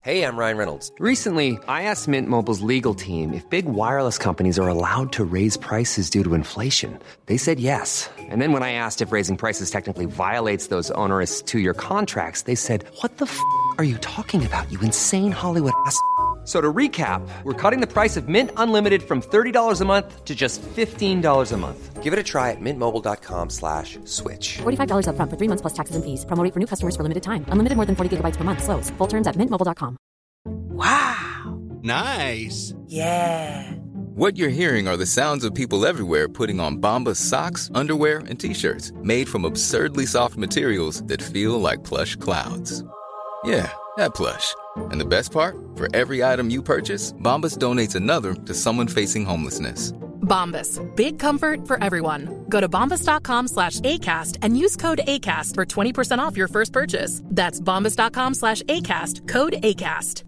Hey, I'm Ryan Reynolds. Recently, I asked Mint Mobile's legal team if big wireless companies are allowed to raise prices due to inflation. They said yes. And then when I asked if raising prices technically violates those onerous two-year contracts, they said, "What the f*** are you talking about, you insane Hollywood ass?" So to recap, we're cutting the price of Mint Unlimited from $30 a month to just $15 a month. Give it a try at mintmobile.com/switch. $45 up front for 3 months plus taxes and fees. Promo rate for new customers for limited time. Unlimited more than 40 gigabytes per month. Slows full terms at mintmobile.com. Wow. Nice. Yeah. What you're hearing are the sounds of people everywhere putting on Bombas socks, underwear, and T-shirts made from absurdly soft materials that feel like plush clouds. Yeah, that plush. And the best part? For every item you purchase, Bombas donates another to someone facing homelessness. Bombas. Big comfort for everyone. Go to bombas.com/ACAST and use code ACAST for 20% off your first purchase. That's bombas.com/ACAST. Code ACAST.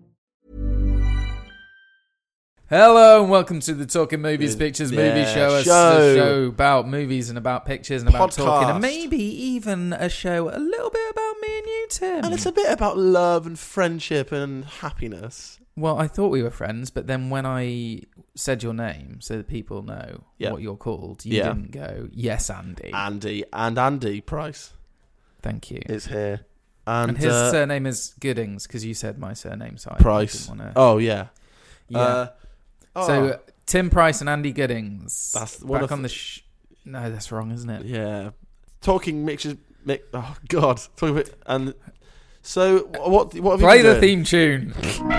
Hello and welcome to the Talking Movies Pictures Movie Show. A show about movies and about pictures and about talking, and maybe even a show a little bit about me and you, Tim. And it's a bit about love and friendship and happiness. Well, I thought we were friends, but then when I said your name so that people know what you're called, you didn't go, "Yes, Andy." Andy Price. Thank you. Is here. And his surname is Goodings, because you said my surname, so Price. Oh, yeah. Yeah. So, Tim Price and Andy Goodings. That's back on the No, that's wrong, isn't it? Yeah. Talking mixtures... Oh, God. Talking and so, what have you Play been the doing? theme tune.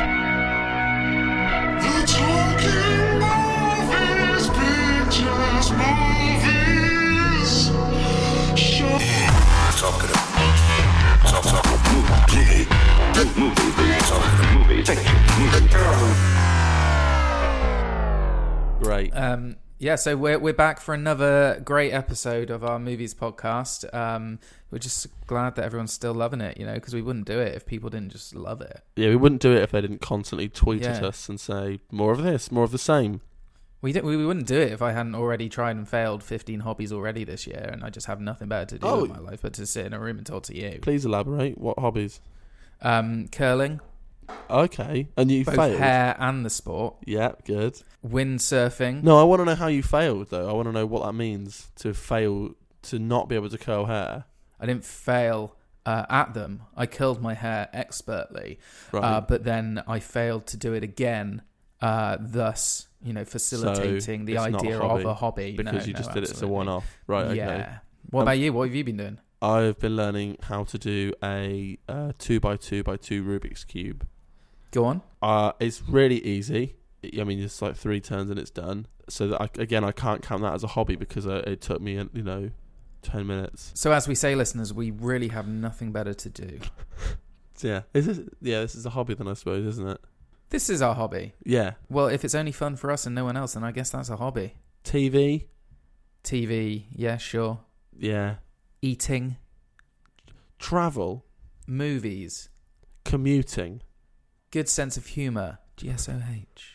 Great. Yeah, so we're back for another great episode of our movies podcast. We're just glad that everyone's still loving it, because we wouldn't do it if people didn't just love it. Yeah, we wouldn't do it if they didn't constantly tweet at us and say, more of this, more of the same. We wouldn't do it if I hadn't already tried and failed 15 hobbies already this year, and I just have nothing better to do with my life but to sit in a room and talk to you. Please elaborate. What hobbies? Curling. Okay. And you both failed? Hair and the sport. Yeah, good. Windsurfing. No, I want to know how you failed, though. I want to know what that means to fail, to not be able to curl hair. I didn't fail at them. I curled my hair expertly. Right. But then I failed to do it again, thus... facilitating the idea of a hobby. Because you just did it as a one-off. Right, okay. Yeah. What about you? What have you been doing? I've been learning how to do a 2x2x2 Rubik's Cube. Go on. It's really easy. I mean, it's like 3 turns and it's done. So that I can't count that as a hobby because it took me, 10 minutes. So as we say, listeners, we really have nothing better to do. Yeah. This is a hobby then, I suppose, isn't it? This is our hobby. Yeah. Well, if it's only fun for us and no one else, then I guess that's a hobby. TV, yeah, sure. Yeah. Eating. Travel. Movies. Commuting. Good sense of humour. GSOH.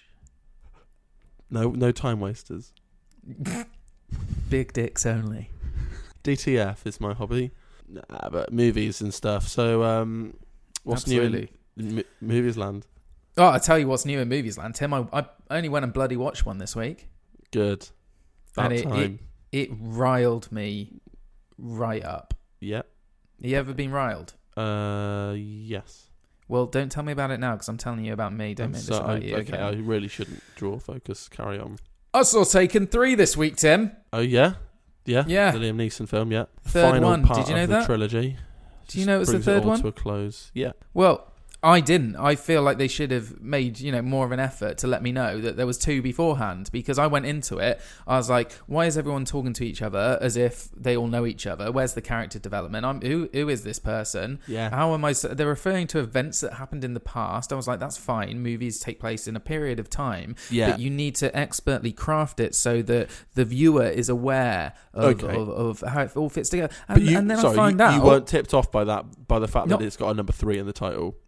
No time wasters. Big dicks only. DTF is my hobby. Nah, but movies and stuff. So, what's Absolutely. new in Movies Land? Oh, I'll tell you what's new in Movies Land, Tim. I only went and bloody watched one this week. Good. It riled me right up. Yeah. You ever been riled? Yes. Well, don't tell me about it now, because I'm telling you about me. Don't make this about you. Okay, I really shouldn't draw focus. Carry on. I saw Taken 3 this week, Tim. Oh, yeah? Yeah? Yeah. The Liam Neeson film, yeah. Third Final one. part Did you know of that? The trilogy. Do you know it was the Brings third all one? to a close. Yeah. Well, I didn't. I feel like they should have made, more of an effort to let me know that there was 2 beforehand, because I went into it, I was like, why is everyone talking to each other as if they all know each other? Where's the character development? Who is this person? Yeah. How am I... They're referring to events that happened in the past. I was like, that's fine. Movies take place in a period of time. Yeah. But you need to expertly craft it so that the viewer is aware of how it all fits together. And then I find out... You weren't tipped off by the fact that it's got a number 3 in the title.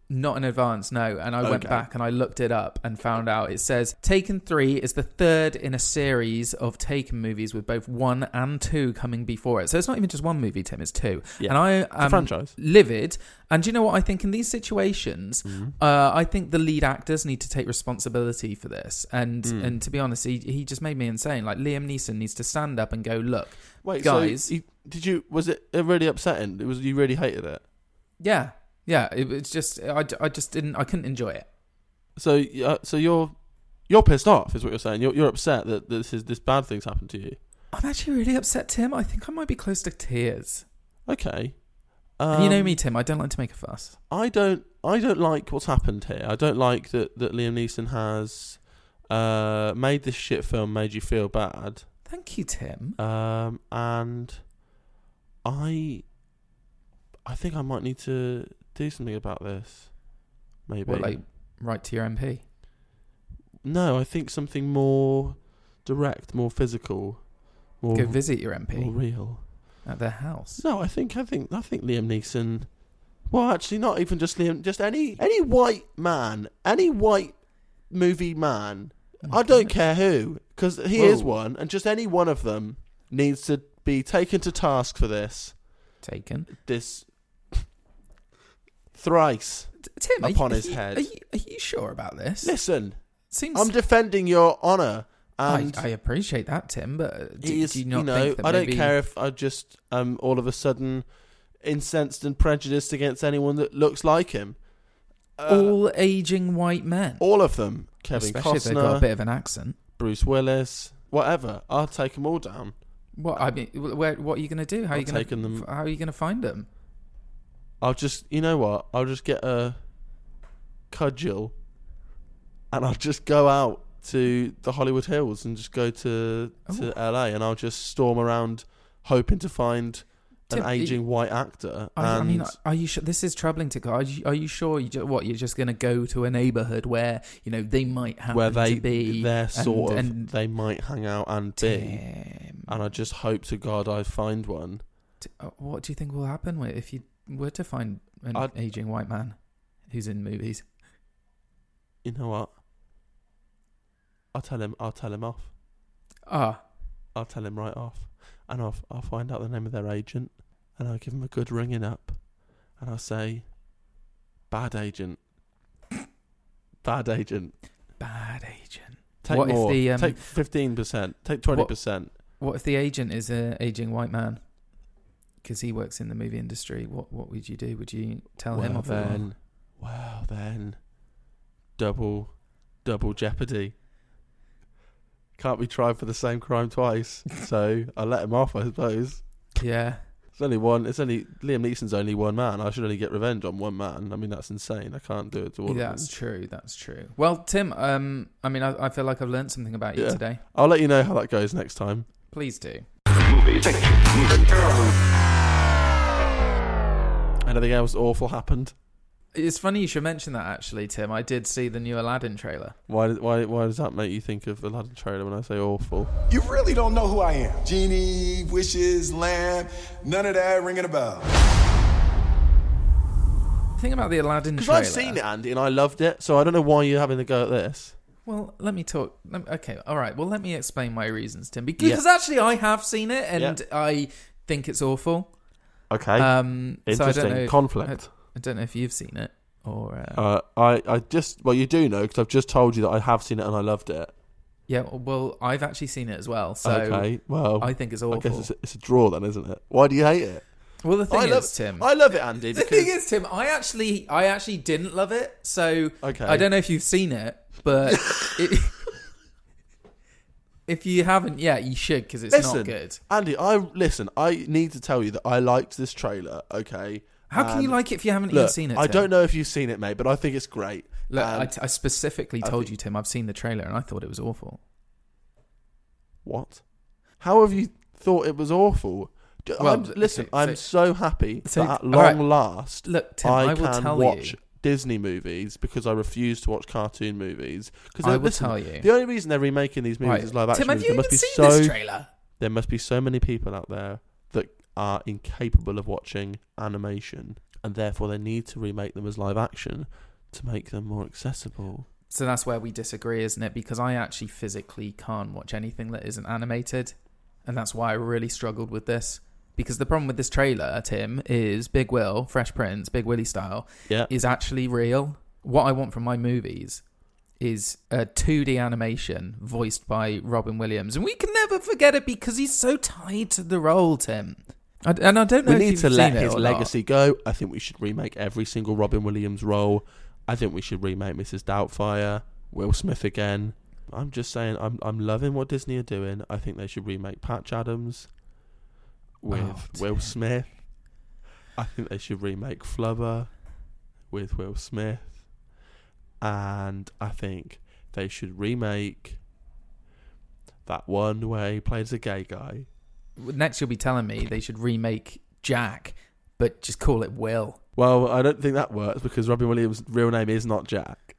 Not in advance, no. And I went Okay. back and I looked it up and found out it says Taken 3 is the third in a series of Taken movies with both 1 and 2 coming before it. So it's not even just one movie, Tim, it's 2. Yeah. And I am franchise. livid. And do you know what I think in these situations? I think the lead actors need to take responsibility for this. And to be honest, he just made me insane. Like, Liam Neeson needs to stand up and go, look, Wait, guys. So was it really upsetting? You really hated it? Yeah. Yeah, it's just I couldn't enjoy it. So you're pissed off, is what you're saying. You're upset that this bad thing's happened to you. I'm actually really upset, Tim. I think I might be close to tears. Okay. You know me, Tim. I don't like to make a fuss. I don't like what's happened here. I don't like that Liam Neeson has made this shit film, made you feel bad. Thank you, Tim. And I think I might need to do something about this. Maybe. What, like, write to your MP? No, I think something more direct, more physical, more Go visit your MP more real. at their house. No, I think Liam Neeson. Well, actually, not even just Liam. Just any white man, any white movie man. I don't care who, because he is one, and just any one of them needs to be taken to task for this. This thrice Tim, upon his head. Are you sure about this? Listen, Seems I'm defending your honour. And I appreciate that, Tim, but do you not you know, think that I don't maybe... care if I just all of a sudden incensed and prejudiced against anyone that looks like him. all aging white men, All of them. Kevin especially if they've got Costner, a bit of an accent. Bruce Willis, whatever. I'll take them all down. What I mean, what are you going to do? How are you going to find them? I'll just, you know what? I'll just get a cudgel and I'll just go out to the Hollywood Hills and just go to LA and I'll just storm around hoping to find an aging white actor. I mean, are you sure? This is troubling to go. Are you sure? You're just going to go to a neighborhood where they might happen to be they're sort of they might hang out and be, and I just hope to God I find one. What do you think will happen if you were to find an aging white man who's in movies? You know what? I'll tell him off. I'll tell him right off, and I'll find out the name of their agent, and I'll give him a good ringing up, and I'll say, "Bad agent, bad agent, bad agent." Take what more. If take 15%. Take 20%. What if the agent is an aging white man? Because he works in the movie industry. What would you do? Would you tell him off? Well then, double jeopardy. Can't be tried for the same crime twice, so I let him off, I suppose. Yeah. It's only one. It's only Liam Neeson's only one man. I should only get revenge on one man. I mean, that's insane. I can't do it to all of them. That's true. That's true. Well, Tim, I mean, I feel like I've learned something about you today. I'll let you know how that goes next time. Please do. Anything else awful happened? It's funny you should mention that, actually, Tim. I did see the new Aladdin trailer. Why does that make you think of the Aladdin trailer when I say awful? You really don't know who I am. Genie, wishes, lamb, none of that ringing a bell. The thing about the Aladdin trailer... Because I've seen it, Andy, and I loved it, so I don't know why you're having a go at this. Well, let me talk... Okay, all right. Well, let me explain my reasons, Tim. Because actually I have seen it, and I think it's awful. Okay. Interesting. So I don't know Conflict. I don't know if you've seen it or. I just you do know because I've just told you that I have seen it and I loved it. Yeah, well, I've actually seen it as well. So okay, well, I think it's awful. I guess it's a draw then, isn't it? Why do you hate it? Well, the thing is, Tim, I love it, Andy. The thing is, Tim, I actually didn't love it. So okay. I don't know if you've seen it, but if you haven't yet, you should because it's not good. Andy, I need to tell you that I liked this trailer. Okay. How can you like it if you haven't even seen it, Tim? I don't know if you've seen it, mate, but I think it's great. Look, I specifically told you, Tim, I've seen the trailer and I thought it was awful. What? How have you thought it was awful? Well, I'm so happy that at long last, look, Tim, I can watch Disney movies because I refuse to watch cartoon movies. I will tell you. The only reason they're remaking these movies is live action Tim, movies. have you even seen this trailer? There must be so many people out there that are incapable of watching animation. and therefore they need to remake them as live action to make them more accessible. So that's where we disagree, isn't it? Because I actually physically can't watch anything that isn't animated, and that's why I really struggled with this. Because the problem with this trailer, Tim, is Big Will, Fresh Prince, Big Willie style, is actually real. What I want from my movies is a 2D animation voiced by Robin Williams. And we can never forget it because he's so tied to the role, Tim. And I don't know if you've seen it or not. We need to let his legacy go. I think we should remake every single Robin Williams role. I think we should remake Mrs. Doubtfire, Will Smith again. I'm just saying, I'm loving what Disney are doing. I think they should remake Patch Adams with Will Smith. I think they should remake Flubber with Will Smith. And I think they should remake that one where he plays a gay guy. Next you'll be telling me they should remake Jack, but just call it Will. Well, I don't think that works because Robin Williams' real name is not Jack.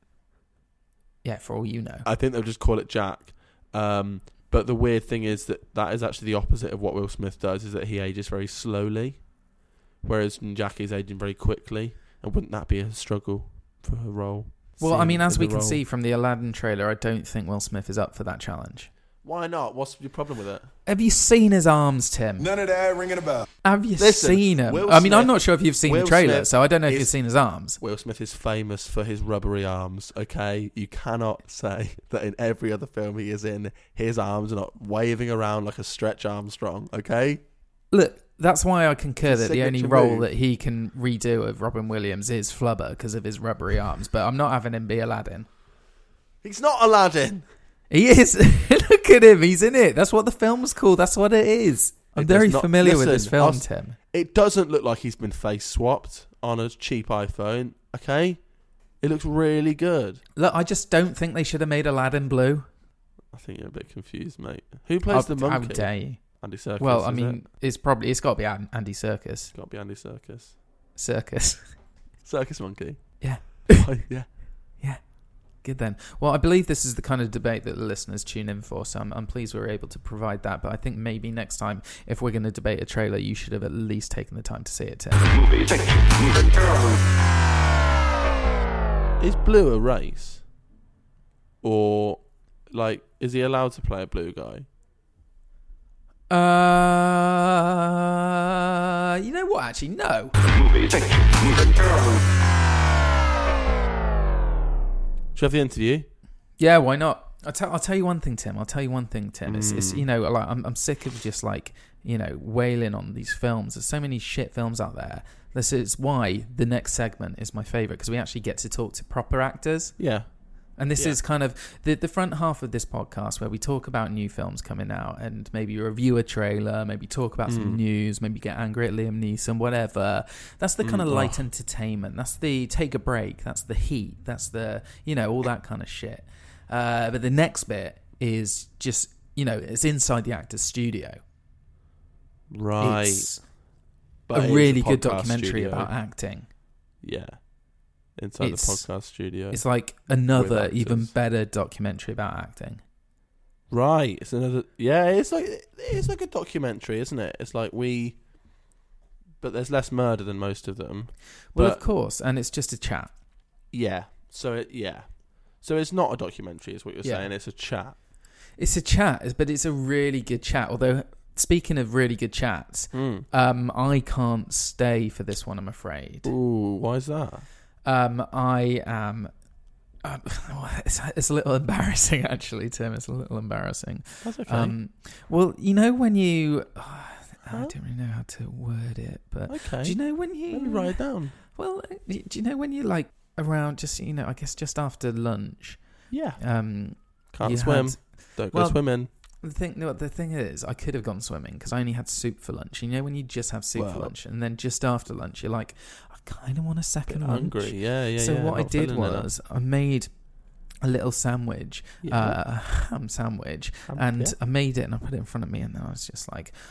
Yeah, for all you know. I think they'll just call it Jack. But the weird thing is that is actually the opposite of what Will Smith does, is that he ages very slowly, whereas Jack is aging very quickly. And wouldn't that be a struggle for her role? Well, I mean, as we can see from the Aladdin trailer, I don't think Will Smith is up for that challenge. Why not? What's your problem with it? Have you seen his arms, Tim? None of that ringing a bell. Have you seen him? I mean, I'm not sure if you've seen the trailer, so I don't know if you've seen his arms. Will Smith is famous for his rubbery arms, okay? You cannot say that in every other film he is in, his arms are not waving around like a Stretch Armstrong, okay? Look, that's why I concur that the only role that he can redo of Robin Williams is Flubber because of his rubbery arms, but I'm not having him be Aladdin. He's not Aladdin! He is. Look at him. He's in it. That's what the film's called. That's what it is. I'm very familiar with this film, Tim. It doesn't look like he's been face swapped on a cheap iPhone, okay? It looks really good. Look, I just don't think they should have made Aladdin blue. I think you're a bit confused, mate. Who plays the monkey? How dare you? Andy Serkis. Well, I mean, it's got to be Andy Serkis. It's got to be Andy Serkis. Circus monkey. Yeah. Yeah. Yeah. Good then. Well, I believe this is the kind of debate that the listeners tune in for, so I'm pleased we were able to provide that. But I think maybe next time, if we're going to debate a trailer, you should have at least taken the time to see it, Tim. Is blue a race? Or, like, is he allowed to play a blue guy? You know what? Actually, no. Should we have the interview? Yeah, why not? I'll tell you one thing, Tim. It's you know, like I'm sick of just like, you know, wailing on these films. There's so many shit films out there. This is why the next segment is my favourite, because we actually get to talk to proper actors. Yeah. And this is kind of the front half of this podcast where we talk about new films coming out and maybe review a trailer, maybe talk about some news, maybe get angry at Liam Neeson, whatever. That's the kind of light entertainment. That's the take a break. That's the heat. That's the, you know, all that kind of shit. But the next bit is just, you know, it's inside the actor's studio. Right. It's a really good documentary about acting. Yeah. Inside the podcast studio. It's like another even better documentary about acting. Right. It's another. Yeah, it's like a documentary, isn't it? It's like but there's less murder than most of them. Well, of course, and it's just a chat. Yeah. So it's not a documentary, is what you're saying. It's a chat. It's a chat, but it's a really good chat. Although, speaking of really good chats, I can't stay for this one, I'm afraid. Ooh, why is that? I am. It's a little embarrassing, actually, Tim. It's a little embarrassing. That's okay. Well, you know when you. I don't really know how to word it, but okay. Do you know when you? Let me write it down. Well, do you know when you like around just I guess just after lunch? Yeah. Can't swim. Don't go swimming. The thing is, I could have gone swimming because I only had soup for lunch. You know when you just have soup for lunch, and then just after lunch, you're like, I kind of want a second lunch. Hungry, yeah. So what I did was I made a little sandwich, a ham sandwich, I made it and I put it in front of me, and then I was just like,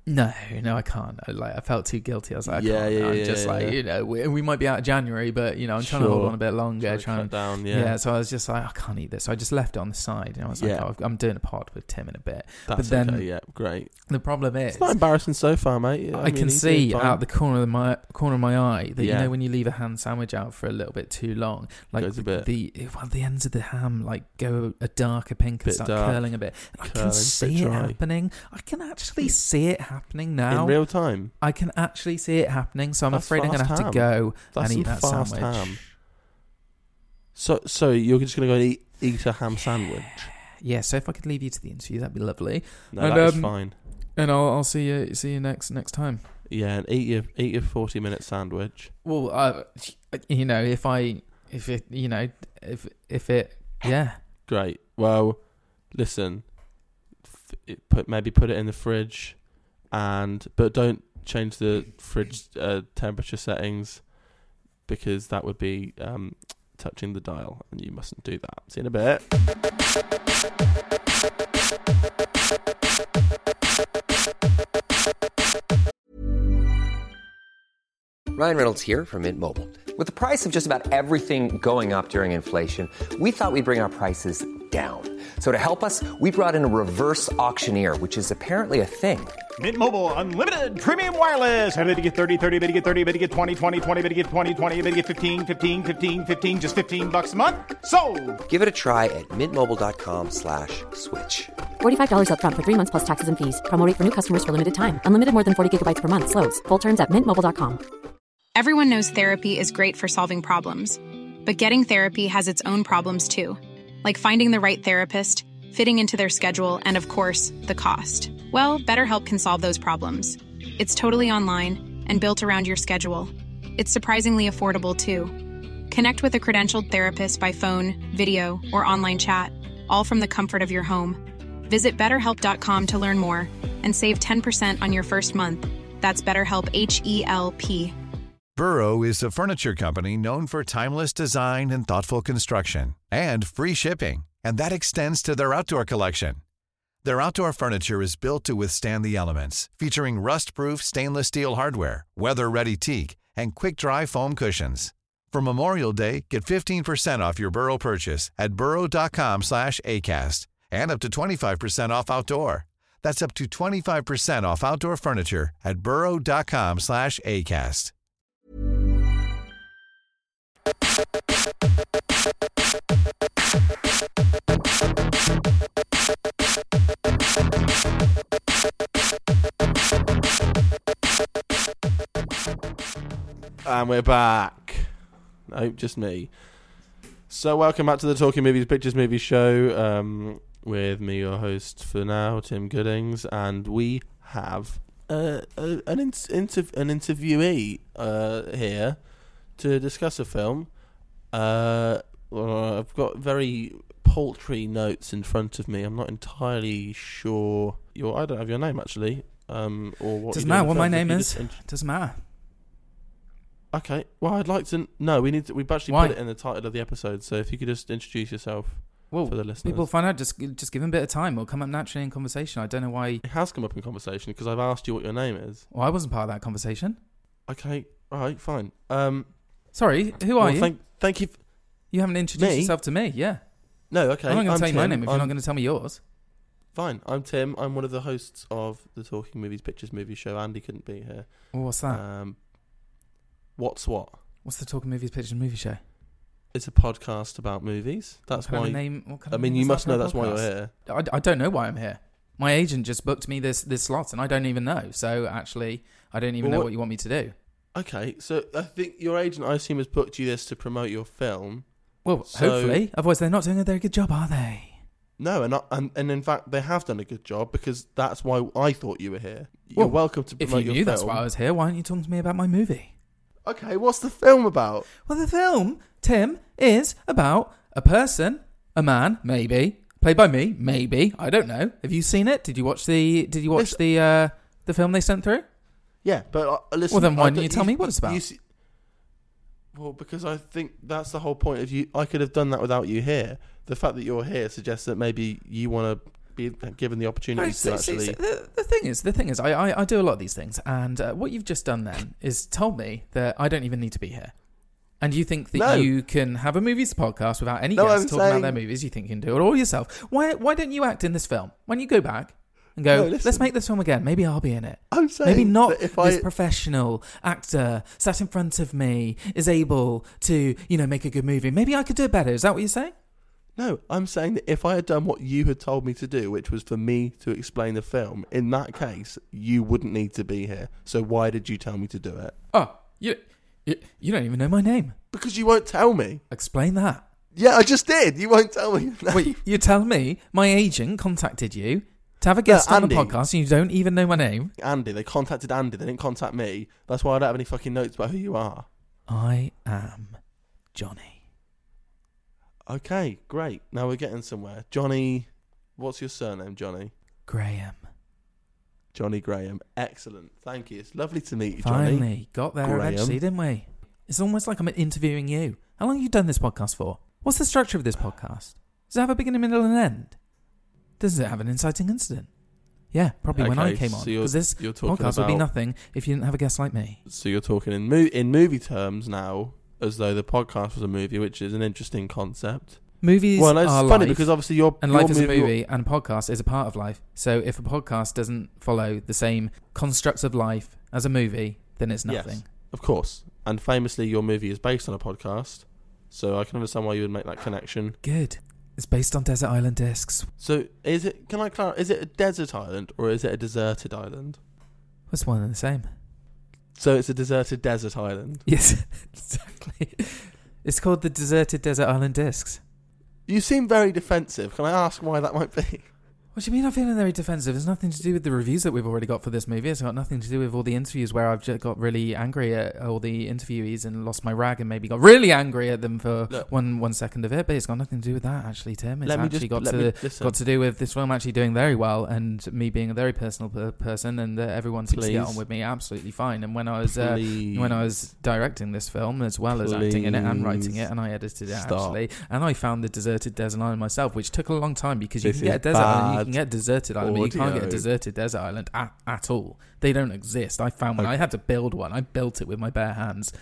No, I can't. I felt too guilty. I was like, Yeah. we might be out of January, but I'm trying to hold on a bit longer. Trying to cut down, So I was just like, I can't eat this. So I just left it on the side. I was like, I'm doing a pod with Tim in a bit. That's but then, okay. Yeah, great. The problem is, it's not embarrassing so far, mate. I can see out the corner of my eye that when you leave a ham sandwich out for a little bit too long, like the ends of the ham like go a darker pink and start curling a bit. And I can see it happening. I can actually see it happening now in real time. I can actually see it happening, so I'm afraid I'm going to have to go and eat that sandwich. Ham. So you're just going to go and eat a ham sandwich? Yeah. So if I could leave you to the interview, that'd be lovely. No, that's fine. And I'll see you next time. Yeah, and eat your 40-minute sandwich. Well, if it, Great. Well, listen. Maybe put it in the fridge. But don't change the fridge temperature settings, because that would be touching the dial, and you mustn't do that. See you in a bit. Ryan Reynolds here from Mint Mobile. With the price of just about everything going up during inflation, we thought we'd bring our prices down. So to help us, we brought in a reverse auctioneer, which is apparently a thing. Mint Mobile Unlimited Premium Wireless. How to get 30, 30, bit to get 30, bit to get 20, 20, 20, bit to get 20, 20, bit to get 15, 15, 15, 15, just $15 a month? Sold! Give it a try at mintmobile.com/switch. $45 up front for 3 months plus taxes and fees. Promo rate for new customers for limited time. Unlimited more than 40 gigabytes per month. Slows full terms at mintmobile.com. Everyone knows therapy is great for solving problems. But getting therapy has its own problems too. Like finding the right therapist, fitting into their schedule, and of course, the cost. Well, BetterHelp can solve those problems. It's totally online and built around your schedule. It's surprisingly affordable too. Connect with a credentialed therapist by phone, video, or online chat, all from the comfort of your home. Visit BetterHelp.com to learn more and save 10% on your first month. That's BetterHelp, H-E-L-P. Burrow is a furniture company known for timeless design and thoughtful construction, and free shipping, and that extends to their outdoor collection. Their outdoor furniture is built to withstand the elements, featuring rust-proof stainless steel hardware, weather-ready teak, and quick-dry foam cushions. For Memorial Day, get 15% off your Burrow purchase at burrow.com/ACAST, and up to 25% off outdoor. That's up to 25% off outdoor furniture at burrow.com/ACAST. And we're back. Nope, just me. So welcome back to the Talking Movies Pictures Movie Show, with me, your host for now, Tim Goodings, and we have an interviewee here to discuss a film. I've got very paltry notes in front of me. I'm not entirely sure. I don't have your name actually, or what. Doesn't matter what my name is. Doesn't matter. Okay. Well, I'd like to know. We've actually put it in the title of the episode. So if you could just introduce yourself for the listeners. People find out. Just give them a bit of time. It'll come up naturally in conversation. I don't know why. It has come up in conversation because I've asked you what your name is. Well, I wasn't part of that conversation. Okay. All right. Fine. Sorry. Who are you? Thank you. You haven't introduced yourself to me. Yeah. No. Okay. I'm not going to tell you my name if you're not going to tell me yours. Fine. I'm Tim. I'm one of the hosts of the Talking Movies Pictures Movie Show. Andy couldn't be here. Well, what's that? What's what? What's the Talking Movies Pictures Movie Show? It's a podcast about movies. That's why. You must know that's why you're here. I don't know why I'm here. My agent just booked me this slot, and I don't even know. So actually, I don't even know what you want me to do. Okay, so I think your agent, I assume, has booked you this to promote your film. Well, hopefully. Otherwise, they're not doing a very good job, are they? No, and in fact, they have done a good job, because that's why I thought you were here. You're welcome to promote your film. If you knew that's why I was here, why aren't you talking to me about my movie? Okay, what's the film about? Well, the film, Tim, is about a person, a man, maybe, played by me, maybe. I don't know. Have you seen it? Did you watch the film they sent through? Yeah, but listen. Well, then why didn't you tell me what it's about? Well, because I think that's the whole point of you. I could have done that without you here. The fact that you're here suggests that maybe you want to be given the opportunity to actually. The thing is, I do a lot of these things, and what you've just done then is told me that I don't even need to be here. And you think that you can have a movies podcast without any guests talking about their movies? You think you can do it all yourself? Why don't you act in this film? Why don't you go back and go, let's make this film again? Maybe I'll be in it. I'm saying maybe not this professional actor sat in front of me is able to, make a good movie. Maybe I could do it better. Is that what you're saying? No, I'm saying that if I had done what you had told me to do, which was for me to explain the film, in that case, you wouldn't need to be here. So why did you tell me to do it? Oh, you don't even know my name. Because you won't tell me. Explain that. Yeah, I just did. You won't tell me. Wait, you tell me my agent contacted you to have a guest on the podcast and you don't even know my name? Andy. They contacted Andy. They didn't contact me. That's why I don't have any fucking notes about who you are. I am Johnny. Okay, great. Now we're getting somewhere. Johnny, what's your surname, Johnny? Graham. Johnny Graham. Excellent. Thank you. It's lovely to meet you, Johnny. Finally. Got there eventually, didn't we? It's almost like I'm interviewing you. How long have you done this podcast for? What's the structure of this podcast? Does it have a beginning, middle, and end? Does it have an inciting incident? Yeah, probably when I came on. Because this podcast would be nothing if you didn't have a guest like me. So you're talking in movie terms now, as though the podcast was a movie, which is an interesting concept. Movies are funny life, because obviously life is a movie and a podcast is a part of life. So if a podcast doesn't follow the same constructs of life as a movie, then it's nothing. Yes, of course. And famously, your movie is based on a podcast, so I can understand why you would make that connection. Good. It's based on desert island discs. So is it? Can I clarify? Is it a desert island or is it a deserted island? It's one and the same. So it's a deserted desert island. Yes, exactly. It's called the Deserted Desert Island Discs. You seem very defensive. Can I ask why that might be? What do you mean I'm feeling very defensive? It's nothing to do with the reviews that we've already got for this movie. It's got nothing to do with all the interviews where I've just got really angry at all the interviewees and lost my rag and maybe got really angry at them for one second of it. But it's got nothing to do with that, actually, Tim. It's got to do with this film actually doing very well and me being a very personal person and everyone seems to get on with me absolutely fine. And when I was directing this film as well as acting in it and writing it, and I edited it actually, and I found the deserted desert island myself, which took a long time because you can get a desert island, you can get deserted island, but you can't get a deserted desert island at all. They don't exist. I found one. I had to build one. I built it with my bare hands.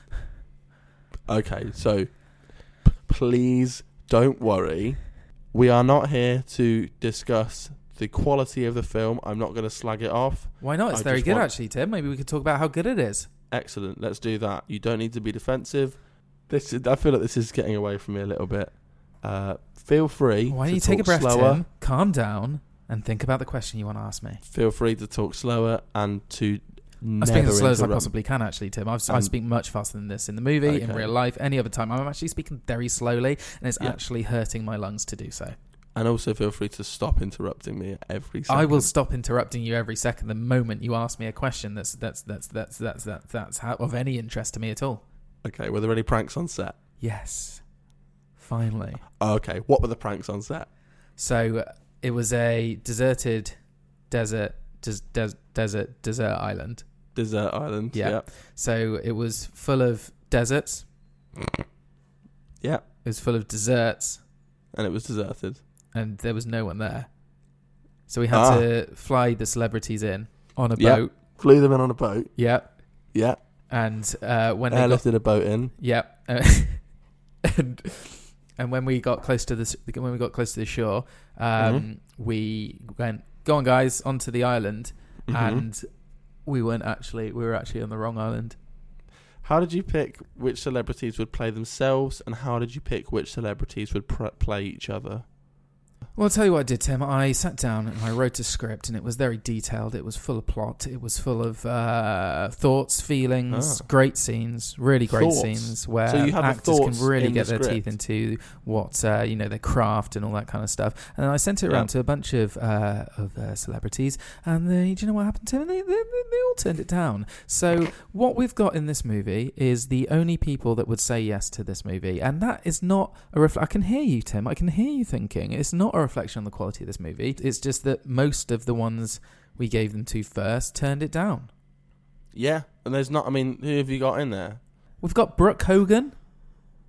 Okay, so please don't worry. We are not here to discuss the quality of the film. I'm not going to slag it off. Why not? It's very good, actually, Tim. Maybe we could talk about how good it is. Excellent. Let's do that. You don't need to be defensive. I feel like this is getting away from me a little bit. Feel free. Why don't you take a breath, slower. Tim, calm down, and think about the question you want to ask me. Feel free to talk slower and to I speak as slow as I possibly can, actually, Tim. I speak much faster than this in the movie, in real life, any other time. I'm actually speaking very slowly, and it's actually hurting my lungs to do so. And also feel free to stop interrupting me every second. I will stop interrupting you every second the moment you ask me a question that's of any interest to me at all. Okay, were there any pranks on set? Yes. Finally. Okay, what were the pranks on set? So it was a deserted desert island. Desert island, yeah. So it was full of deserts. Yeah. It was full of desserts. And it was deserted. And there was no one there. So we had to fly the celebrities in on a boat. Flew them in on a boat. Yeah. Yeah. And when they airlifted a boat in. Yeah. And when we got close to the shore, we went, "Go on, guys, onto the island," and we were actually on the wrong island. How did you pick which celebrities would play themselves, and how did you pick which celebrities would play each other? Well, I'll tell you what I did, Tim. I sat down and I wrote a script, and it was very detailed. It was full of plot. It was full of thoughts, feelings, great scenes, really great scenes where actors can really get their teeth into what, their craft and all that kind of stuff. And I sent it around to a bunch of celebrities, and do you know what happened, Tim? They all turned it down. So what we've got in this movie is the only people that would say yes to this movie, and that is not a I can hear you, Tim. I can hear you thinking it's not a reflection on the quality of this movie. It's just that most of the ones we gave them to first turned it down. Yeah, and there's not. I mean, who have you got in there? We've got Brooke Hogan.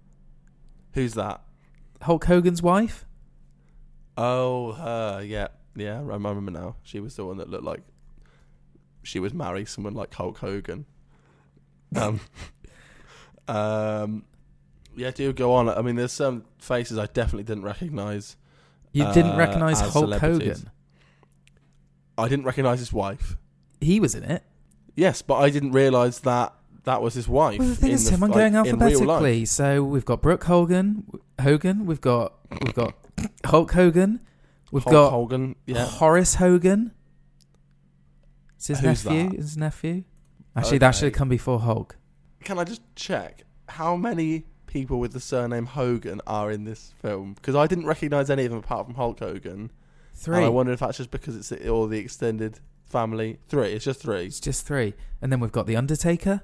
Who's that? Hulk Hogan's wife. Oh, her. Yeah. Yeah, I remember now. She was the one that looked like she would marry someone like Hulk Hogan. Yeah, do go on. I mean, there's some faces I definitely didn't recognise. You didn't recognise Hulk Hogan? I didn't recognise his wife. He was in it. Yes, but I didn't realise that was his wife. Well, the thing is, Tim, I'm going alphabetically. So we've got Brooke Hogan, we've got Hulk Hogan, we've got Hogan, yeah. Horace Hogan. It's his Who's nephew. that? His nephew. Actually, that should have come before Hulk. Can I just check how many people with the surname Hogan are in this film? Because I didn't recognise any of them apart from Hulk Hogan. 3. And I wonder if that's just because it's all the extended family. 3. It's just 3. It's just 3. And then we've got The Undertaker.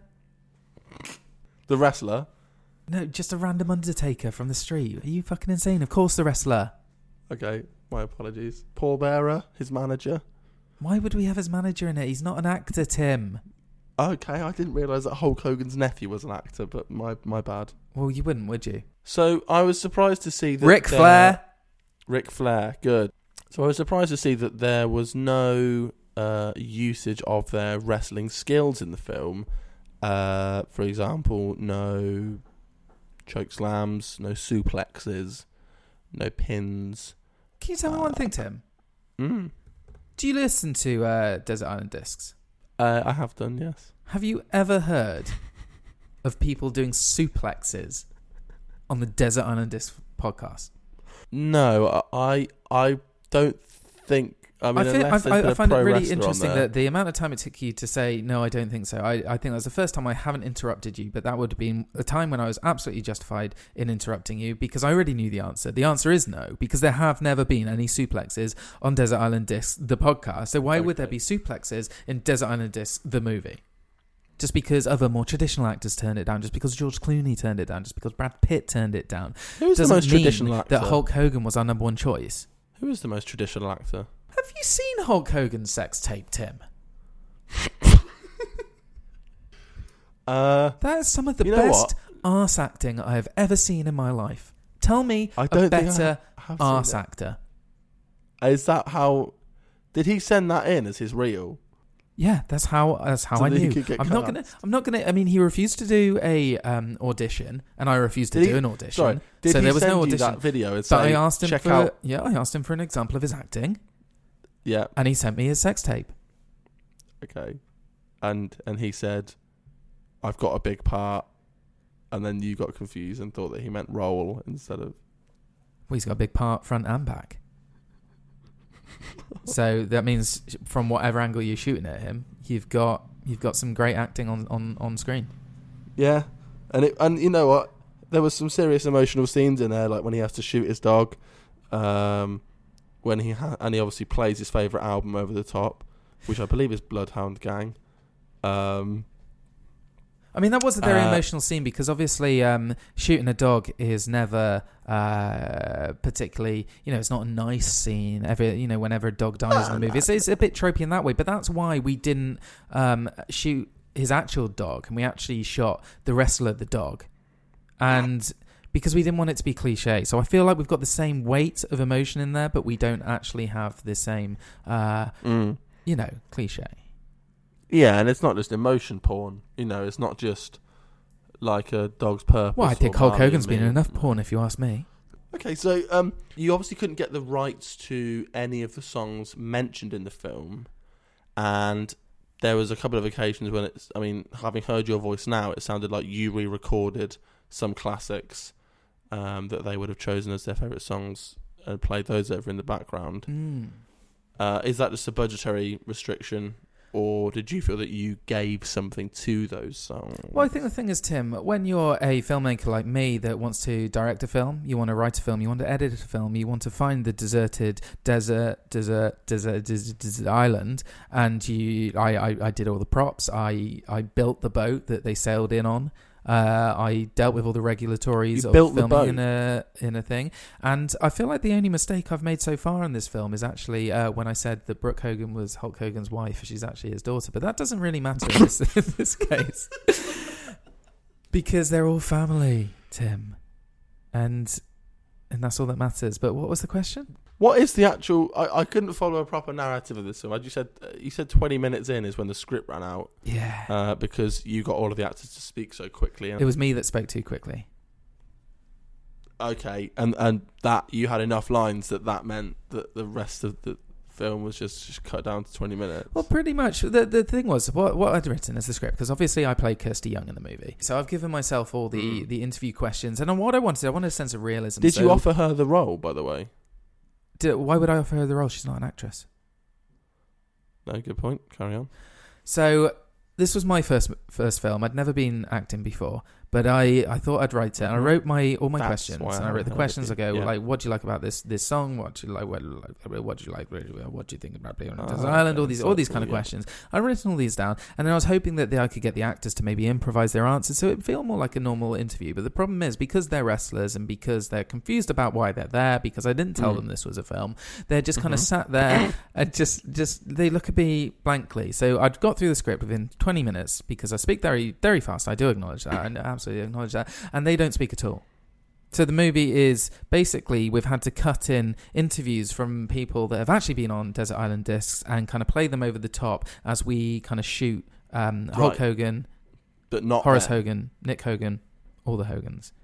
The wrestler? No, just a random Undertaker from the street. Are you fucking insane? Of course the wrestler. Okay, my apologies. Paul Bearer, his manager. Why would we have his manager in it? He's not an actor, Tim. Okay, I didn't realise that Hulk Hogan's nephew was an actor, but my bad. Well, you wouldn't, would you? So I was surprised to see that Ric Flair. Ric Flair, good. So I was surprised to see that there was no usage of their wrestling skills in the film. For example, no choke slams, no suplexes, no pins. Can you tell me one thing, Tim? Do you listen to Desert Island Discs? I have done, yes. Have you ever heard of people doing suplexes on the Desert Island Discs podcast? No, I don't think. I mean, I find it really interesting that the amount of time it took you to say, no, I don't think so. I think that's the first time I haven't interrupted you, but that would have been a time when I was absolutely justified in interrupting you because I already knew the answer. The answer is no, because there have never been any suplexes on Desert Island Discs, the podcast. So why would there be suplexes in Desert Island Discs, the movie? Just because other more traditional actors turned it down, just because George Clooney turned it down, just because Brad Pitt turned it down. Who's the most traditional actor? That Hulk Hogan was our number one choice. Who is the most traditional actor? Have you seen Hulk Hogan's sex tape, Tim? That is some of the best arse acting I have ever seen in my life. Tell me a better arse actor. Is that how... Did he send that in as his reel? Yeah, that's how I knew. I'm not gonna. I mean, he refused to do a audition, and I refused to do an audition. Sorry, did so he there was send no you audition. that video and but say, I asked him check for out... I asked him for an example of his acting. Yeah, and he sent me his sex tape. Okay, and he said, "I've got a big part," and then you got confused and thought that he meant role instead of... Well, he's got a big part front and back. So that means from whatever angle you're shooting at him, you've got some great acting on screen. Yeah, and you know what? There was some serious emotional scenes in there, like when he has to shoot his dog, when he obviously plays his favourite album over the top, which I believe is Bloodhound Gang. I mean, that was a very emotional scene because obviously shooting a dog is never particularly, it's not a nice scene. Whenever a dog dies in the movie, it's a bit tropey in that way. But that's why we didn't shoot his actual dog, and we actually shot the wrestler, the dog, and because we didn't want it to be cliche. So I feel like we've got the same weight of emotion in there, but we don't actually have the same, cliche. Yeah, and it's not just emotion porn. It's not just like a Dog's Purpose. Well, I think Hulk Hogan's been in enough porn, if you ask me. Okay, so you obviously couldn't get the rights to any of the songs mentioned in the film, and there was a couple of occasions when having heard your voice now, it sounded like you re-recorded some classics that they would have chosen as their favourite songs and played those over in the background. Is that just a budgetary restriction? Or did you feel that you gave something to those songs? Well, I think the thing is, Tim, when you're a filmmaker like me that wants to direct a film, you want to write a film, you want to edit a film, you want to find the deserted desert island, and I did all the props. I built the boat that they sailed in on. I dealt with all the regulatories of filming in a thing, and I feel like the only mistake I've made so far in this film is actually when I said that Brooke Hogan was Hulk Hogan's wife. She's actually his daughter, but that doesn't really matter in this case because they're all family, Tim, and that's all that matters. But what was the question? What is the actual? I couldn't follow a proper narrative of this film. You said 20 minutes in is when the script ran out. Yeah. Because you got all of the actors to speak so quickly. It was me that spoke too quickly. Okay, and that you had enough lines that meant that the rest of the film was just cut down to 20 minutes. Well, pretty much. The thing was, what I'd written as the script, because obviously I played Kirsty Young in the movie, so I've given myself all the interview questions, and what I wanted a sense of realism. Did you offer her the role, by the way? Why would I offer her the role? She's not an actress. No, good point. Carry on. So this was my first film. I'd never been acting before, but I thought I'd write it. And I wrote all my questions. And I wrote the questions. I go, like, what do you like about this song? What do you like? What do you like? What do you think about being on Desert Island? All these kind of questions. I'd written all these down, and then I was hoping that I could get the actors to maybe improvise their answers, so it'd feel more like a normal interview. But the problem is, because they're wrestlers and because they're confused about why they're there, because I didn't tell them this was a film, they're just kind of sat there and just they look at me blankly. So I'd got through the script within 20 minutes because I speak very, very fast. I do acknowledge that. I absolutely acknowledge that. And they don't speak at all. So the movie is basically, we've had to cut in interviews from people that have actually been on Desert Island Discs and kind of play them over the top as we kind of shoot Hulk Hogan, but not Horace Hogan, Nick Hogan, all the Hogans.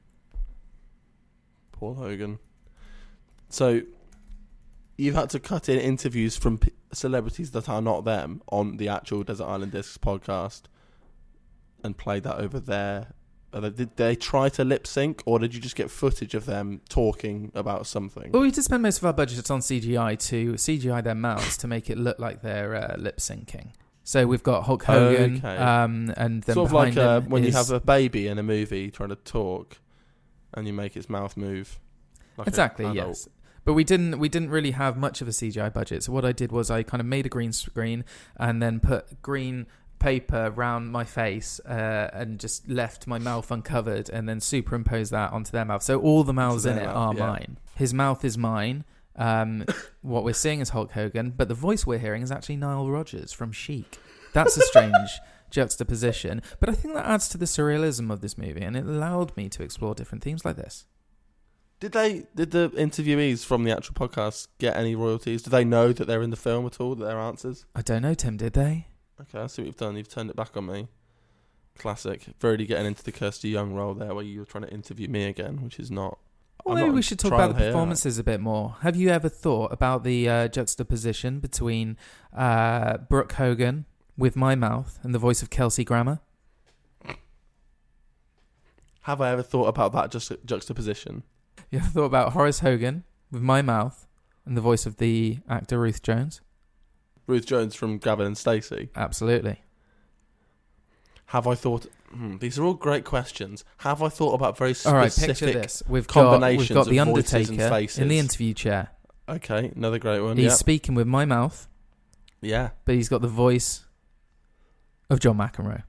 Paul Hogan. So you've had to cut in interviews from celebrities that are not them on the actual Desert Island Discs podcast and play that over there. Did they try to lip sync, or did you just get footage of them talking about something? Well, we did spend most of our budget on CGI to CGI their mouths to make it look like they're lip syncing. So we've got Hulk Hogan, and then sort of like when you have a baby in a movie trying to talk, and you make its mouth move. Like exactly, yes. But we didn't really have much of a CGI budget. So what I did was I kind of made a green screen and then put green paper round my face and just left my mouth uncovered and then superimposed that onto their mouth. So all the mouths in it are mine. His mouth is mine. What we're seeing is Hulk Hogan, but the voice we're hearing is actually Nile Rodgers from Chic. That's a strange juxtaposition, but I think that adds to the surrealism of this movie, and it allowed me to explore different themes like this. Did the interviewees from the actual podcast get any royalties? Do they know that they're in the film at all, their answers? I don't know, Tim, did they? Okay, I see what you've done. You've turned it back on me. Classic. Really getting into the Kirsty Young role there, where you were trying to interview me again, which is not... Well, maybe we should talk about the performances a bit more. Have you ever thought about the juxtaposition between Brooke Hogan with my mouth and the voice of Kelsey Grammer? Have I ever thought about that juxtaposition? You ever thought about Horace Hogan with my mouth and the voice of the actor Ruth Jones? Ruth Jones from Gavin and Stacey? Absolutely. Have I thought... these are all great questions. Have I thought about very specific all right, picture this. We've combinations got the of voices and Undertaker faces? in the interview chair. Okay, another great one. He's speaking with my mouth. Yeah. But he's got the voice of John McEnroe.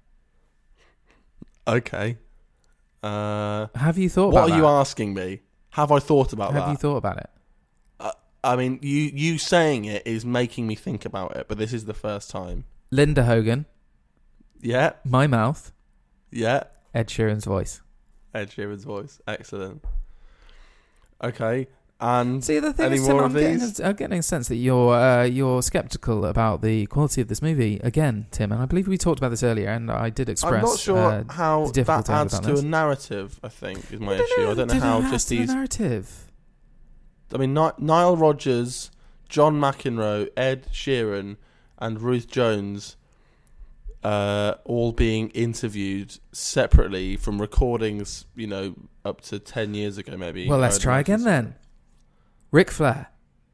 Okay. Have you thought about that? What are you asking me? Have I thought about that? Have you thought about it? I mean, you saying it is making me think about it, but this is the first time. Linda Hogan. Yeah. My mouth. Yeah. Ed Sheeran's voice. Ed Sheeran's voice. Excellent. Okay. And see, the thing any is, more Tim, of these? I'm getting a sense that you're sceptical about the quality of this movie again, Tim. And I believe we talked about this earlier, and I did express. I'm not sure how the that adds to this. a narrative. I think is my issue. I don't know how just these narrative. I mean, Nile Rodgers, John McEnroe, Ed Sheeran, and Ruth Jones, all being interviewed separately from recordings, up to 10 years ago, maybe. Well, let's try again then. Ric Flair.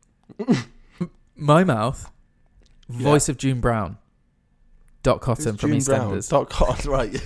My mouth. Voice of June Brown. Dot Cotton from EastEnders. Dot Cotton, right.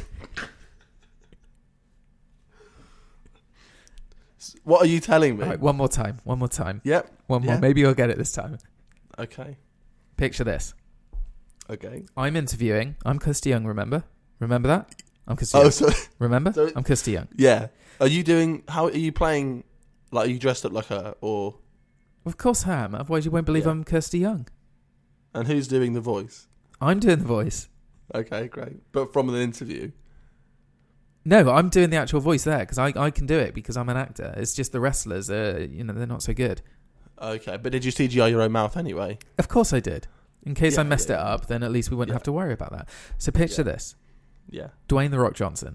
What are you telling me? Right, one more time. Yep. One more. Maybe you'll get it this time. Okay. Picture this. Okay. I'm interviewing. I'm Kirsty Young, remember? Remember that? I'm Kirsty Young. Remember? I'm Kirsty Young. Yeah. How are you playing, like, are you dressed up like her, or? Of course I am. Otherwise you won't believe I'm Kirsty Young. And who's doing the voice? I'm doing the voice. Okay, great. But from an interview? No, I'm doing the actual voice there because I can do it because I'm an actor. It's just the wrestlers, they're not so good. Okay, but did you CGI your own mouth anyway? Of course I did. In case I messed it up, then at least we wouldn't have to worry about that. So picture this. Yeah. Dwayne The Rock Johnson.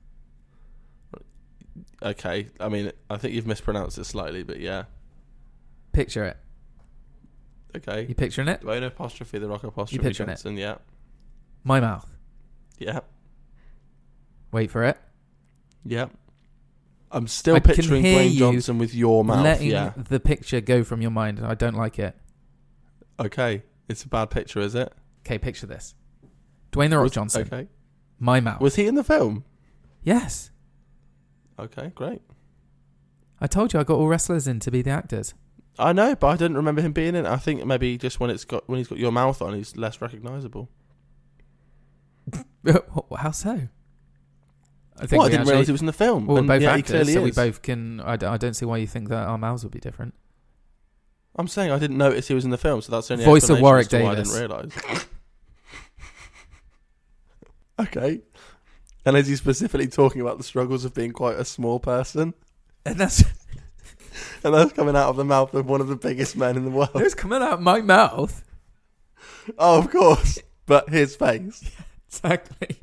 Okay, I mean, I think you've mispronounced it slightly, but yeah. Picture it. Okay. You picturing it? Dwayne apostrophe The Rock apostrophe You picturing Johnson, yeah. My mouth. Yeah. Wait for it. Yeah. I'm still picturing Dwayne Johnson with your mouth. Letting the picture go from your mind. I don't like it. Okay. It's a bad picture, is it? Okay, picture this. Dwayne The Rock Johnson. Okay. My mouth. Was he in the film? Yes. Okay, great. I told you I got all wrestlers in to be the actors. I know, but I didn't remember him being in it. I think maybe just when he's got your mouth on, he's less recognisable. How so? I think I didn't realise he was in the film. Well, we're both actors, so is. we both can... I don't see why you think that our mouths would be different. I'm saying I didn't notice he was in the film, so that's the only Voice of Warwick Davis. Davis. I didn't realise. Okay. And is he specifically talking about the struggles of being quite a small person? And that's coming out of the mouth of one of the biggest men in the world. It's coming out of my mouth. Oh, of course. But his face. Yeah, exactly.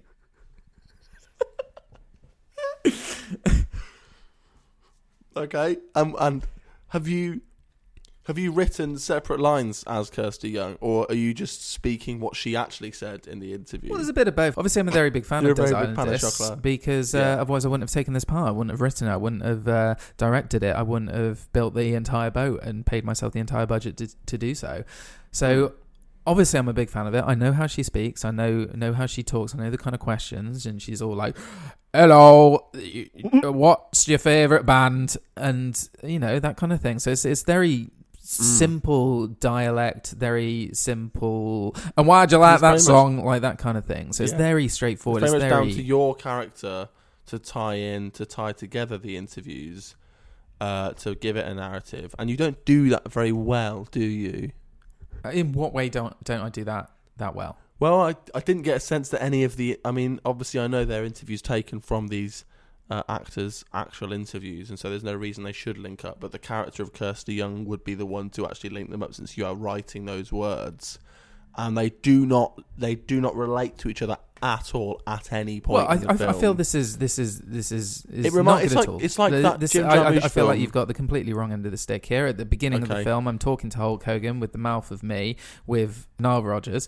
Okay. And have you written separate lines as Kirsty Young, or are you just speaking what she actually said in the interview? Well, there's a bit of both. Obviously, I'm a very big fan of Desert Island Discs because otherwise I wouldn't have taken this part. I wouldn't have written it. I wouldn't have directed it. I wouldn't have built the entire boat and paid myself the entire budget to do so. So obviously, I'm a big fan of it. I know how she speaks. I know how she talks. I know the kind of questions, and she's all like, "Hello, what's your favourite band?" and that kind of thing. So it's very simple dialect, very simple. And why'd you like that song? Like that kind of thing. So it's very straightforward. It's very much down to your character to tie together the interviews, to give it a narrative. And you don't do that very well, do you? In what way don't I do that well? Well, I didn't get a sense that any of the... I mean, obviously I know they're interviews taken from these actors' actual interviews, and so there's no reason they should link up, but the character of Kirsty Young would be the one to actually link them up, since you are writing those words, and they do not relate to each other at all at any point. Well, in the film. I feel this is it not good at all. It's like that Jim I feel film. like you've got the completely wrong end of the stick here. At the beginning of the film, I'm talking to Hulk Hogan with the mouth of me with Nile Rodgers.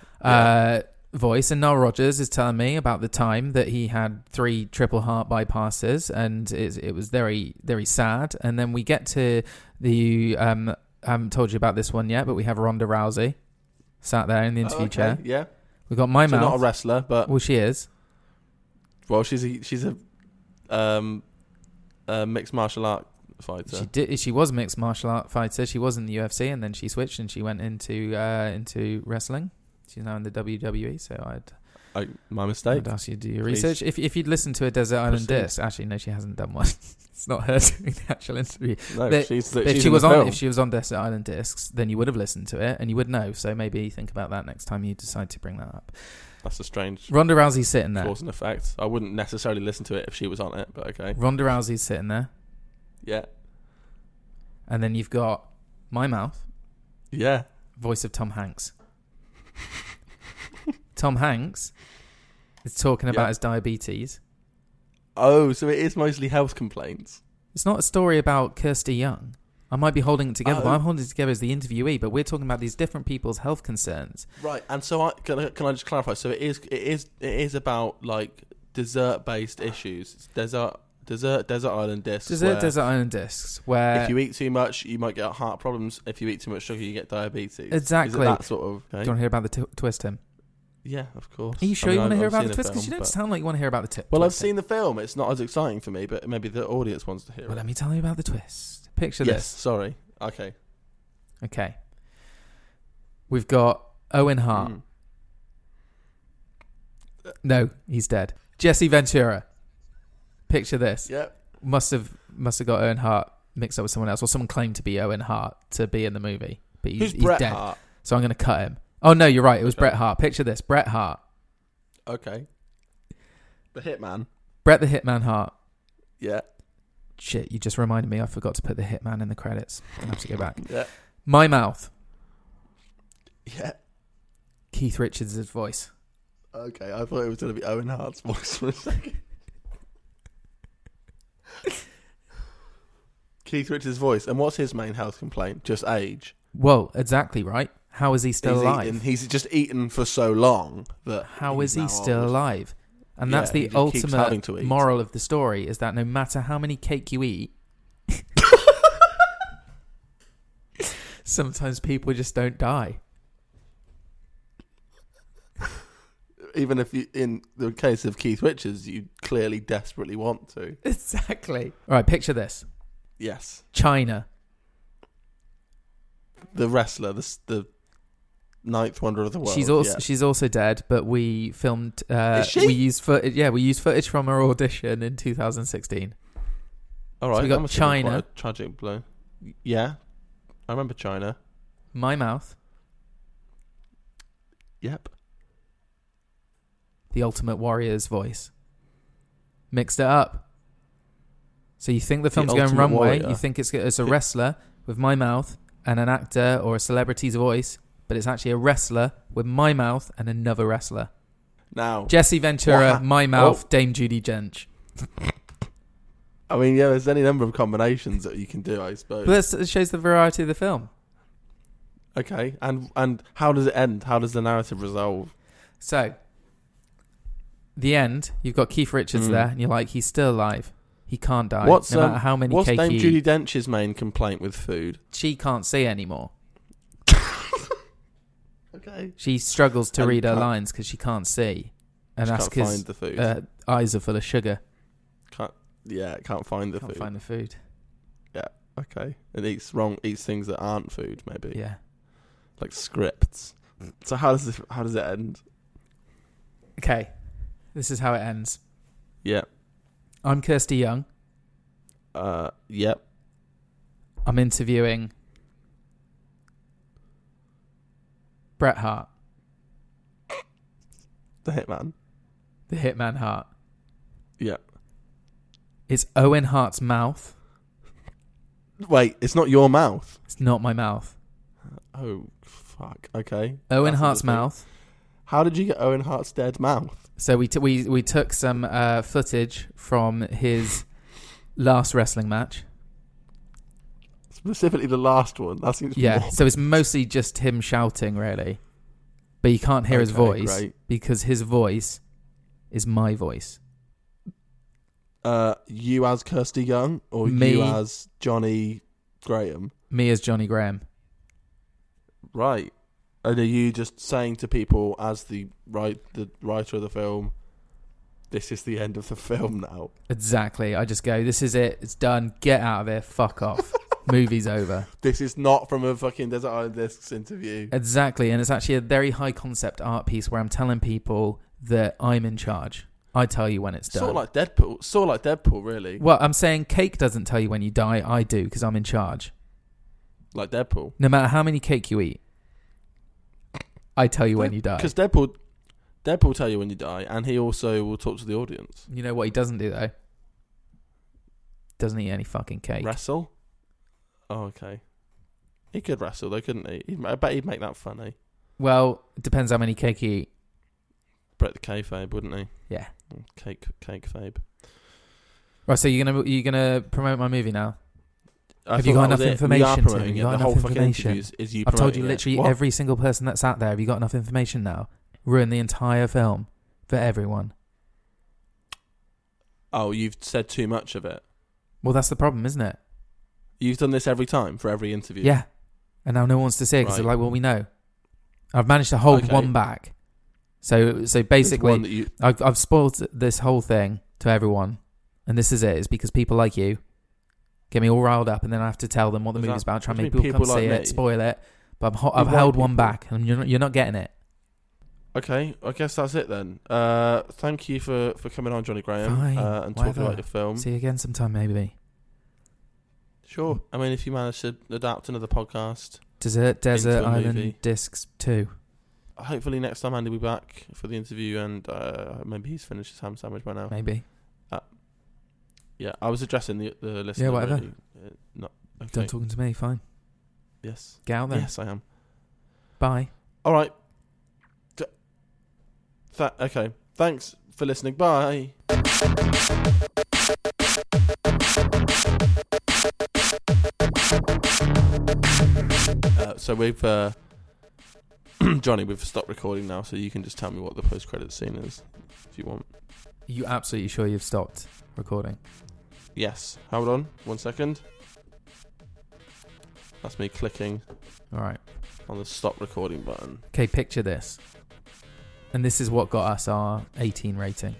Voice, and Nile Rodgers is telling me about the time that he had 3 triple heart bypasses, and it was very, very sad. And then we get to the I haven't told you about this one yet, but we have Ronda Rousey sat there in the interview chair. Yeah, we've got my mouth. Not a wrestler, but she is. Well, she's a mixed martial art fighter. She was a mixed martial art fighter. She was in the UFC, and then she switched and she went into wrestling. She's now in the WWE, so my mistake. I'd ask you to do your research. If you'd listened to a Desert Island Disc, actually, no, she hasn't done one. It's not her doing the actual interview. No, but she's if she was on Desert Island Discs, then you would have listened to it and you would know. So maybe think about that next time you decide to bring that up. That's a strange Ronda Rousey's sitting there. Cause and effect. I wouldn't necessarily listen to it if she was on it, but okay. Ronda Rousey's sitting there. Yeah. And then you've got my mouth. Yeah. Voice of Tom Hanks. Tom Hanks is talking about his diabetes. Oh, so it is mostly health complaints. It's not a story about Kirsty Young. I might be holding it together, but I'm holding it together as the interviewee. But we're talking about these different people's health concerns, right? And so, can I just clarify? So it is about like dessert-based issues. Desert Island Discs. Desert Island Discs. Where if you eat too much, you might get heart problems. If you eat too much sugar, you get diabetes. Exactly. Is it that sort of? Okay? Do you want to hear about the twist, Tim? Yeah, of course. Are you sure you want to hear about the twist? Because you don't sound like you want to hear about the twist. Well, I've seen the film. It's not as exciting for me, but maybe the audience wants to hear it. Well, let me tell you about the twist. Picture this. Sorry. Okay. We've got Owen Hart. No, he's dead. Jesse Ventura. Picture this. Yep. Must have got Owen Hart mixed up with someone else, or someone claimed to be Owen Hart to be in the movie, but he's Bret dead. Hart? So I'm going to cut him. Oh no, you're right. It was Bret Hart. Picture this: Bret Hart. Okay. The Hitman. Bret the Hitman Hart. Yeah. Shit, you just reminded me. I forgot to put the Hitman in the credits. I have to go back. Yeah. My Mouth. Yeah. Keith Richards' voice. Okay, I thought it was going to be Owen Hart's voice for a second. Keith Richards' voice. And what's his main health complaint? Just age? Well, exactly, right? How is he still alive? He's just eaten for so long that... How is he still alive? And that's the ultimate moral of the story, is that no matter how many cake you eat, sometimes people just don't die. Even if you, in the case of Keith Richards, you clearly desperately want to. Exactly. All right, picture this. Yes. China. The wrestler, the ninth wonder of the world. She's also dead, but we filmed. Is she? We used footage. Yeah, we used footage from her audition in 2016. All right, so we got China. Quite a tragic blow. Yeah, I remember China. My Mouth. Yep. The Ultimate Warrior's voice. Mixed it up. So you think the film's going one way? You think it's a wrestler with my mouth and an actor or a celebrity's voice. But it's actually a wrestler with my mouth and another wrestler. Now, Jesse Ventura, my mouth, Dame Judi Dench. I mean, yeah, there's any number of combinations that you can do, I suppose. But it shows the variety of the film. Okay, and how does it end? How does the narrative resolve? So, the end, you've got Keith Richards there, and you're like, he's still alive. He can't die. No matter how many cake he eats. What's Dame Judi Dench's main complaint with food? She can't see anymore. Okay. She struggles to read her lines because she can't see, and that's because eyes are full of sugar. Can't find the food. Can't find the food. Yeah. Okay. It eats things that aren't food. Maybe. Yeah. Like scripts. So how does it end? Okay. This is how it ends. Yeah. I'm Kirsty Young. Yep. I'm interviewing Bret Hart. The Hitman. The Hitman Hart. Yeah. It's Owen Hart's mouth. Wait, it's not your mouth? It's not my mouth. Oh, fuck. Okay. Owen Hart's mouth. How did you get Owen Hart's dead mouth? So we took some footage from his last wrestling match. Specifically the last one. That seems So it's mostly just him shouting, really. But you can't hear his voice because his voice is my voice. You as Kirsty Young or me, you as Johnny Graham? Me as Johnny Graham. Right. And are you just saying to people as the writer of the film, this is the end of the film now? Exactly. I just go, this is it. It's done. Get out of here. Fuck off. Movie's over. This is not from a fucking Desert Island Discs interview. Exactly. And it's actually a very high concept art piece where I'm telling people that I'm in charge. I tell you when it's done. Sort of like Deadpool, really. Well, I'm saying cake doesn't tell you when you die. I do, because I'm in charge. Like Deadpool? No matter how many cake you eat, I tell you when you die. Because Deadpool will tell you when you die, and he also will talk to the audience. You know what he doesn't do, though? Doesn't eat any fucking cake. Wrestle? Oh, okay. He could wrestle, though, couldn't he? I bet he'd make that funny. Well, it depends how many cake you eat. Brett the kayfabe, wouldn't he? Yeah. Cake fabe. Right, so you're gonna promote my movie now? Have you got enough information? Have you got enough information? Is you I've told you literally every single person that's out there. Have you got enough information now? Ruin the entire film for everyone. Oh, you've said too much of it. Well, that's the problem, isn't it? You've done this every time for every interview. Yeah, and now no one wants to see it because they're like, "Well, we know." I've managed to hold one back. So basically, I've spoiled this whole thing to everyone, and this is it. It's because people like you get me all riled up, and then I have to tell them what the movie's about, try and make people come see it, spoil it. But I've held one back, and you're not getting it. Okay, I guess that's it then. Thank you for coming on, Johnny Graham, and talking about your film. See you again sometime, maybe. Sure. I mean, if you manage to adapt another podcast. Desert Island Discs 2. Hopefully next time Andy will be back for the interview, and maybe he's finished his ham sandwich by now. Maybe. Yeah, I was addressing the listener. Yeah, whatever. Really. Not okay. Done talking to me, fine. Yes. Get out there. Yes, I am. Bye. All right. Okay. Thanks for listening. Bye. So we've Johnny, we've stopped recording now, so you can just tell me what the post-credits scene is, if you want. Are you absolutely sure you've stopped recording? Yes. Hold on 1 second. That's me clicking. All right. On the stop recording button. Okay, picture this. And this is what got us our 18 rating.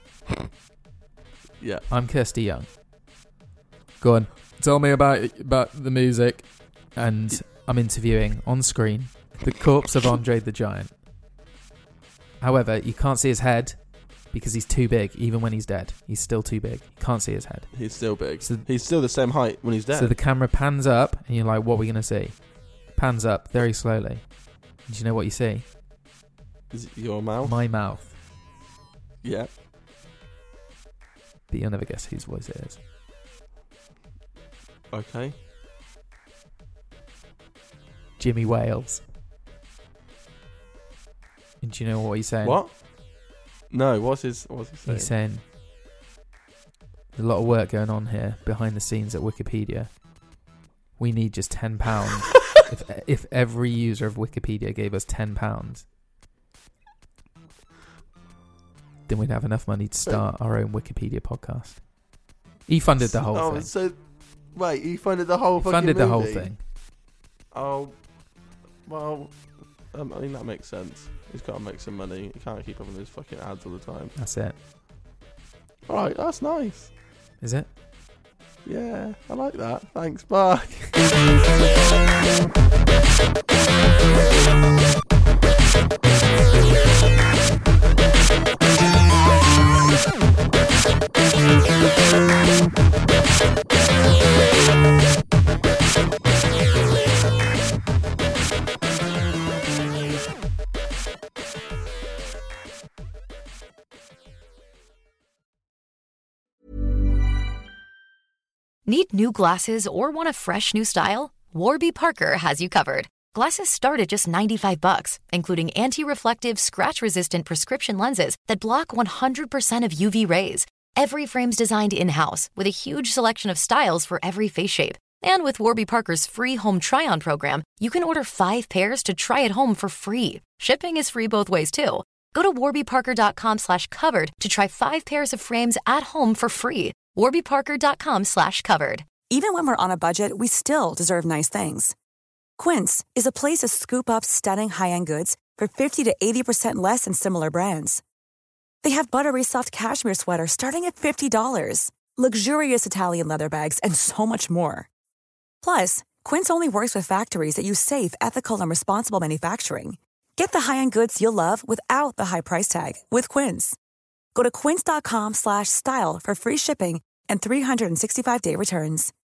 Yeah. I'm Kirsty Young. Go on. Tell me about the music. And I'm interviewing on screen the corpse of Andre the Giant. However, you can't see his head because he's too big. Even when he's dead, he's still too big. You can't see his head. He's still big. So he's still the same height when he's dead. So the camera pans up and you're like, what are we going to see? Pans up very slowly. Do you know what you see? Is it your mouth? My mouth. Yeah. But you'll never guess whose voice it is. Okay. Jimmy Wales. And do you know what he's saying? What? No, what's he saying? He's saying there's a lot of work going on here behind the scenes at Wikipedia. We need just £10. if every user of Wikipedia gave us £10, then we'd have enough money to start our own Wikipedia podcast. He funded the whole thing. So wait, he funded the whole fucking movie? The whole thing. Oh, well, I mean, that makes sense. He's got to make some money. He can't keep up with those fucking ads all the time. That's it. Alright, that's nice. Is it? Yeah, I like that. Thanks, bye. Need new glasses or want a fresh new style? Warby Parker has you covered. Glasses start at just $95, including anti-reflective, scratch-resistant prescription lenses that block 100% of UV rays. Every frame's designed in-house with a huge selection of styles for every face shape. And with Warby Parker's free home try-on program, you can order 5 pairs to try at home for free. Shipping is free both ways, too. Go to warbyparker.com/covered to try 5 pairs of frames at home for free. warbyparker.com/covered. Even when we're on a budget, we still deserve nice things. Quince is a place to scoop up stunning high-end goods for 50 to 80% less than similar brands. They have buttery soft cashmere sweaters starting at $50, luxurious Italian leather bags, and so much more. Plus, Quince only works with factories that use safe, ethical, and responsible manufacturing. Get the high-end goods you'll love without the high price tag with Quince. Go to quince.com/style for free shipping and 365-day returns.